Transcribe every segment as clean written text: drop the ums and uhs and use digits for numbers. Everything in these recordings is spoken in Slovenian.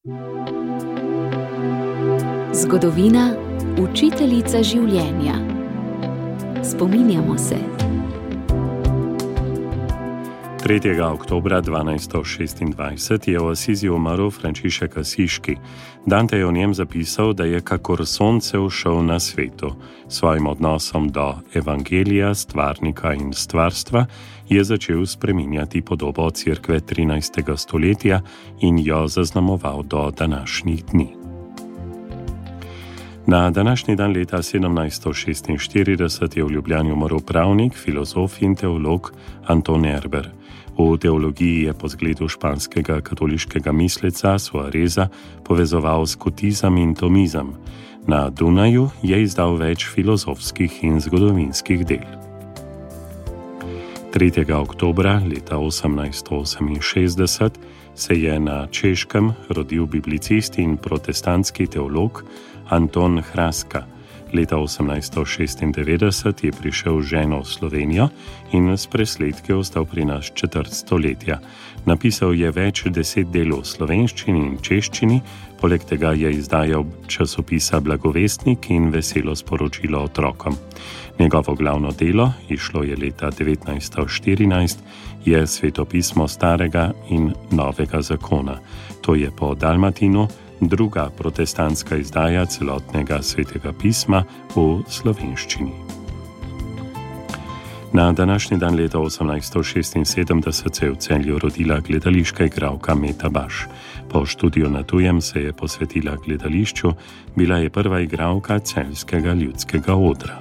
Zgodovina, učiteljica življenja. Spominjamo se. 3. oktobra 1226 je v Asizi umrl Frančišek Asiški. Dante je o njem zapisal, da je kakor sonce všel na svetu. Svojim odnosom do evangelija, stvarnika in stvarstva je začel spreminjati podobo Cerkve 13. stoletja in jo zaznamoval do današnjih dni. Na današnji dan leta 1746 je v Ljubljani umrl pravnik, filozof in teolog Anton Erber. V teologiji je po zgledu španskega katoliškega misleca Suareza povezoval skotizem in tomizem. Na Dunaju je izdal več filozofskih in zgodovinskih del. 3. oktobra leta 1868 se je na Češkem rodil biblicist in protestantski teolog Anton Hraska. Leta 1896 je prišel z ženo v Slovenijo in s presledki ostal pri nas četrt stoletja. Napisal je več 10 del v slovenščini in češčini, poleg tega je izdajal časopisa Blagovestnik in Veselo sporočilo otrokom. Njegovo glavno delo, izšlo je leta 1914, je Svetopismo Starega in Novega zakona. To je po Dalmatinu druga protestantska izdaja celotnega svetega pisma v slovenščini. Na današnji dan leta 1876 se je v Celju rodila gledališka igralka Meta Baš. Po študiju na tujem se je posvetila gledališču, bila je prva igralka celjskega ljudskega odra.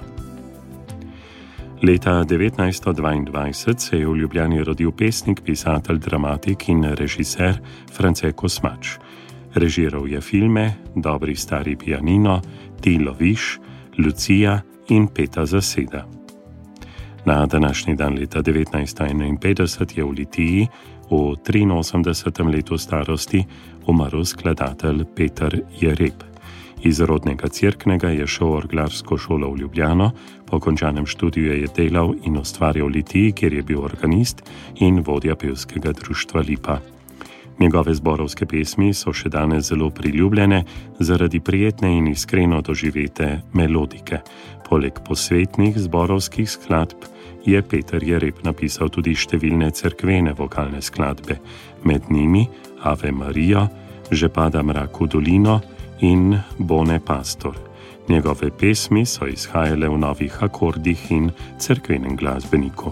Leta 1922 se je v Ljubljani rodil pesnik, pisatelj, dramatik in režiser France Kosmač. Režiral je filme Dobri stari pianino, Ti loviš, Lucija in Peta zaseda. Na današnji dan leta 1951 je v Litiji v 83. letu starosti umrl skladatelj Peter Jereb. Iz rodnega Cerknega je šel v orglarsko šolo v Ljubljano, po končanem študiju je delal in ustvarjal v Litiji, kjer je bil organist in vodja pevskega društva Lipa. Njegove zborovske pesmi so še danes zelo priljubljene zaradi prijetne in iskreno doživete melodike. Poleg posvetnih zborovskih skladb je Peter Jereb napisal tudi številne cerkvene vokalne skladbe, med njimi Ave Maria, Že pada mrak v dolino in Bone pastor. Njegove pesmi so izhajale v novih akordih in cerkvenem glasbeniku.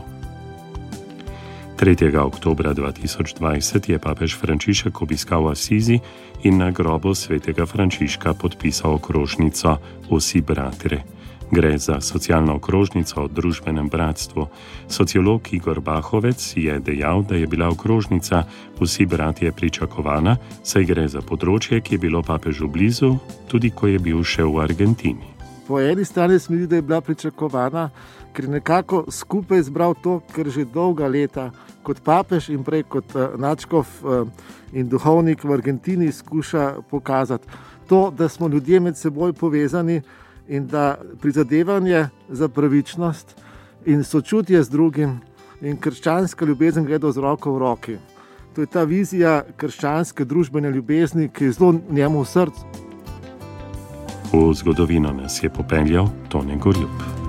3. oktobra 2020 je papež Frančišek obiskal Asizi in na grobu svetega Frančiška podpisal okrožnico Vsi bratje. Gre za socialno okrožnico o družbenem bratstvu. Sociolog Igor Bahovec je dejal, da je bila okrožnica Vsi bratje pričakovana, saj gre za področje, ki je bilo papežu blizu, tudi ko je bil še v Argentini. Po eni strani se mi zdi, da je bila pričakovana, ker nekako skupaj zbral to, kar že dolga leta kot papež in prej kot nadškof in duhovnik v Argentini skuša pokazati. To, da smo ljudje med seboj povezani in da prizadevanje za pravičnost in sočutje z drugim in krščanska ljubezen gredo z roko v roki. To je ta vizija krščanske družbene ljubezni, ki je zelo njemu v srcu. V zgodovino nas je popeljal Tone Gorjup.